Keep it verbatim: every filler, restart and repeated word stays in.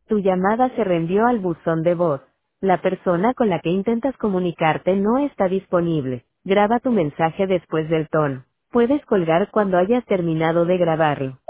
Tu llamada se reenvió al buzón de voz. La persona con la que intentas comunicarte no está disponible. Graba tu mensaje después del tono. Puedes colgar cuando hayas terminado de grabarlo.